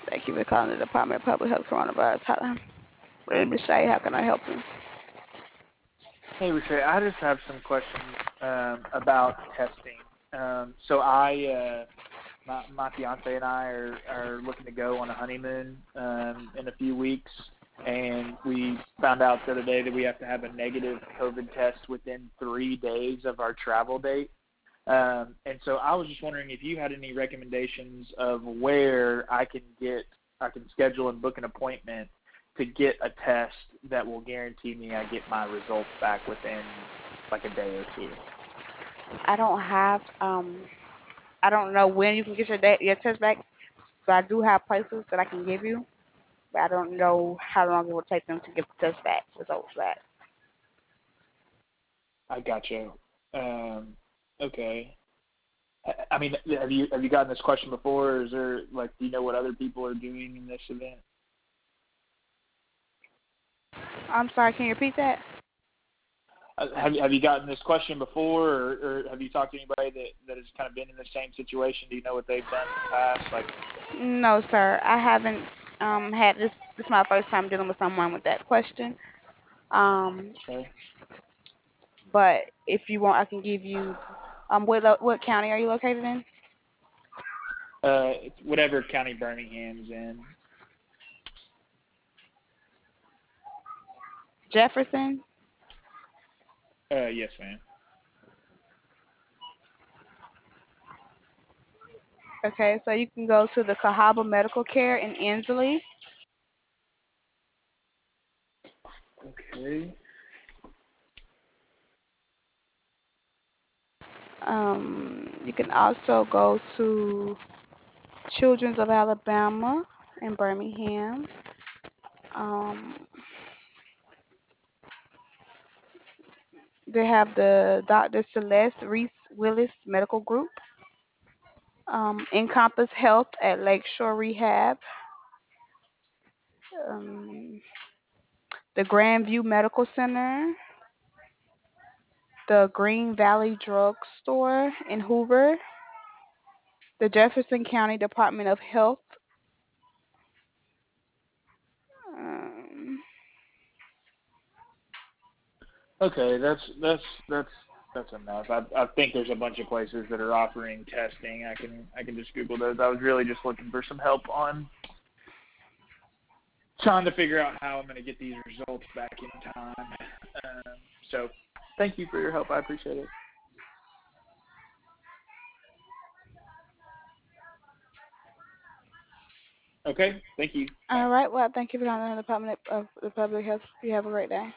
Thank you for calling the Department of Public Health Coronavirus Hotline. My name is Shay. How can I help you? Hey, Rashay, I just have some questions about testing. So my fiance and I are looking to go on a honeymoon in a few weeks, and we found out the other day that we have to have a negative COVID test within 3 days of our travel date. And so I was just wondering if you had any recommendations of where I can schedule and book an appointment to get a test that will guarantee me I get my results back within like a day or two. I don't have I don't know when you can get your test back, but I do have places that I can give you. But I don't know how long it will take them to get the test back, results back. I gotcha. Okay. I mean, have you gotten this question before? Or is there like, do you know what other people are doing in this event? I'm sorry, can you repeat that? Have you gotten this question before, or have you talked to anybody that has kind of been in the same situation? Do you know what they've done in the past? Like, No, sir. I haven't had this. This is my first time dealing with someone with that question. Um, okay. but if you want, I can give you. What county are you located in? It's whatever county Birmingham's in. Jefferson. Yes, ma'am. Okay, so you can go to the Cahaba Medical Care in Inslee. Okay. You can also go to Children's of Alabama in Birmingham. Um, they have the Dr. Celeste Reese Willis Medical Group. Encompass Health at Lakeshore Rehab. Um, the Grandview Medical Center. The Green Valley Drug Store in Hoover. The Jefferson County Department of Health. Um, Okay, that's enough. I think there's a bunch of places that are offering testing. I can just Google those. I was really just looking for some help on trying to figure out how I'm going to get these results back in time. So thank you for your help. I appreciate it. Okay, thank you. Bye. all right. Well, thank you for calling the Department of the Public Health. You have a great day.